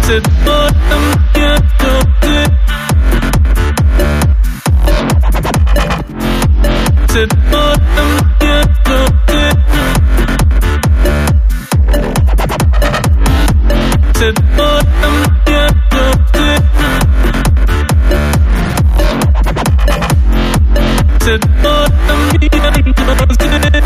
صدایم یادته صدایم یادته صدایم یادته صدایم یادته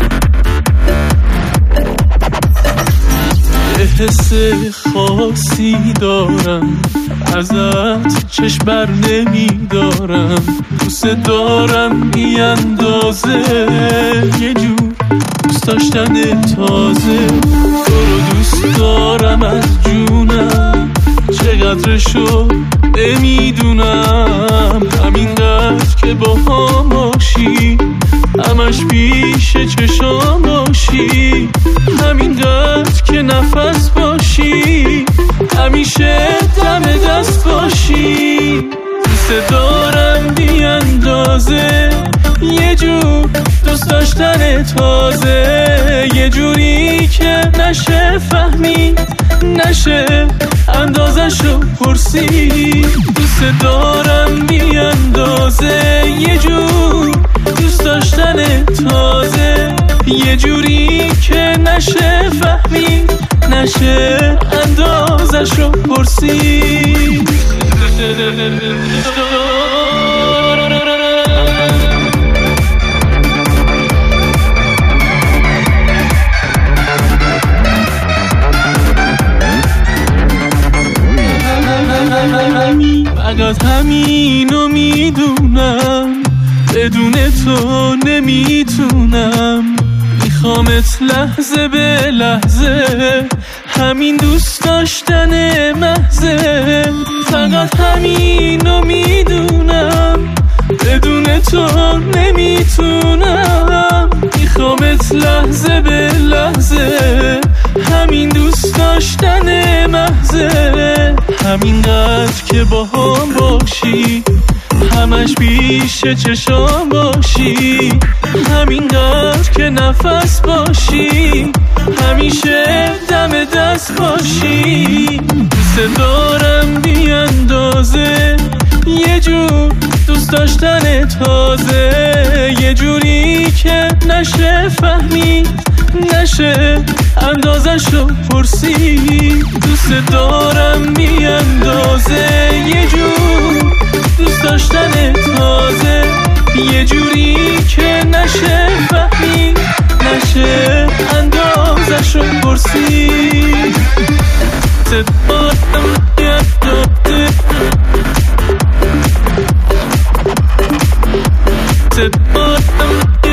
یه حس خاصی دارم ازت چشم بر نمیدارم دوست دارم بی اندازه یه جور دوست داشتن تازه تو رو دوست دارم از جونم چقدرشو نمیدونم همینقدر که با هم باشی همش پیش چشام باشی همینقدر که نفس باشی همیشه دم دست باشی دوست دارم بی اندازه یه جور دوست داشتن تازه یه جوری که نشه فهمید نشه اندازشو پرسی دوست دارم بی اندازه یه جور دوست داشتن تازه یه جوری که نشه فهمید نشه اندازشو پرسی فقط همینو میدونم بدون تو نمیتونم میخوامت لحظه به لحظه همین دوست داشتن محضه فقط همینو میدونم بدون تو نمیتونم میخوامت لحظه به لحظه همین دوست داشتن محضه همینقدر که با هم باشی همش پیش چشام باشی همینقدر که نفس باشی همیشه دم دست باشی دوست دارم بی اندازه یه جور دوست داشتن تازه یه جوری که نشه فهمید نشه اندازشو پرسی دوست دارم بی اندازه یه جور دوست داشتن تازه یه جوری که نشه فهمید نشه اندازشو پرسی صدایم یادته صدایم